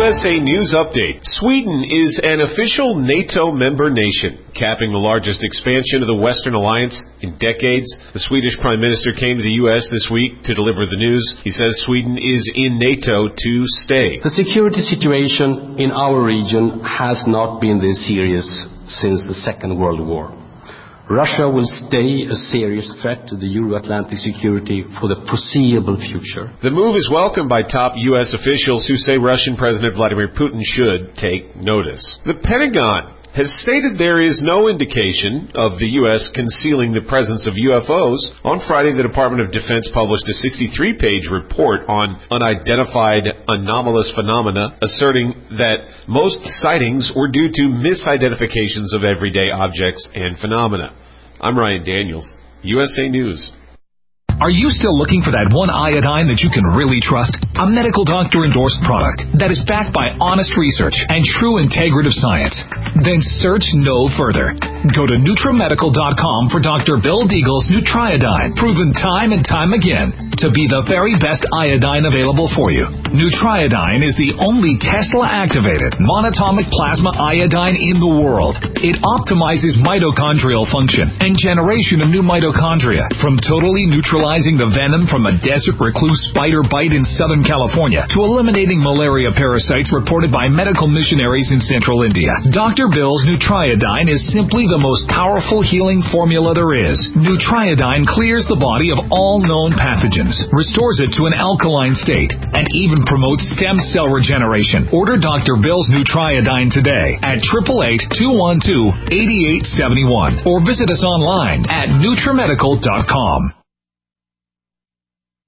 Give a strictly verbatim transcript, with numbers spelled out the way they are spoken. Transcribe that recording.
S A News Update. Sweden is an official NATO member nation, capping the largest expansion of the Western Alliance in decades. The Swedish Prime Minister came to the U S this week to deliver the news. He says Sweden is in NATO to stay. The security situation in our region has not been this serious since the Second World War. Russia will stay a serious threat to the Euro-Atlantic security for the foreseeable future. The move is welcomed by top U S officials who say Russian President Vladimir Putin should take notice. The Pentagon has stated there is no indication of the U S concealing the presence of U F Os. On Friday, the Department of Defense published a sixty-three page report on unidentified anomalous phenomena, asserting that most sightings were due to misidentifications of everyday objects and phenomena. I'm Ryan Daniels, U S A News. Are you still looking for that one iodine that you can really trust? A medical doctor-endorsed product that is backed by honest research and true integrative science? Then search no further. Go to Nutramedical dot com for Doctor Bill Deagle's Nutriodine, proven time and time again to be the very best iodine available for you. Nutriodine is the only Tesla-activated monatomic plasma iodine in the world. It optimizes mitochondrial function and generation of new mitochondria, from totally neutralizing the venom from a desert recluse spider bite in Southern California to eliminating malaria parasites reported by medical missionaries in central India. Doctor Bill's Nutriodine is simply the most powerful healing formula there is. Nutriodine clears the body of all known pathogens, restores it to an alkaline state, and even promotes stem cell regeneration. Order Doctor Bill's Nutriodine today at eight eight eight, two one two, eight eight seven one or visit us online at Nutramedical dot com.